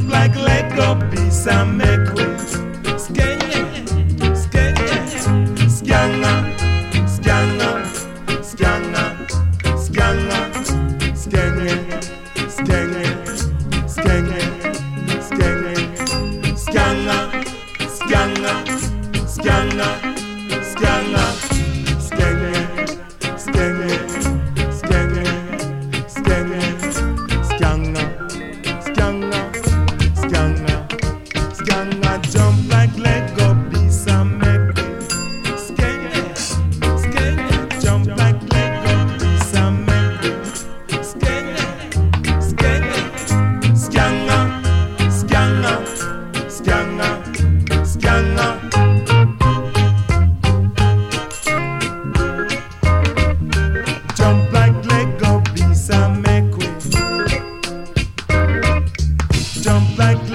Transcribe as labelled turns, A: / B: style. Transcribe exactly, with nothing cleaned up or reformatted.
A: jump like Lego, peace and make way. Skenge, skenge, skanga, skanga, skanga, skanga, skenge, skenge, skenge, skenge, skanga, skanga, skanga, skanga, skenge, skenge, skenge, skenge, skanga, skanga, skanga, skanga, jump like Lego, peace and make way. Skenge, skenge, jump like Lego, peace and make way. Skenge, skenge, skanga, skanga, skanga, skanga. Jump like Lego, peace and make way. Jump like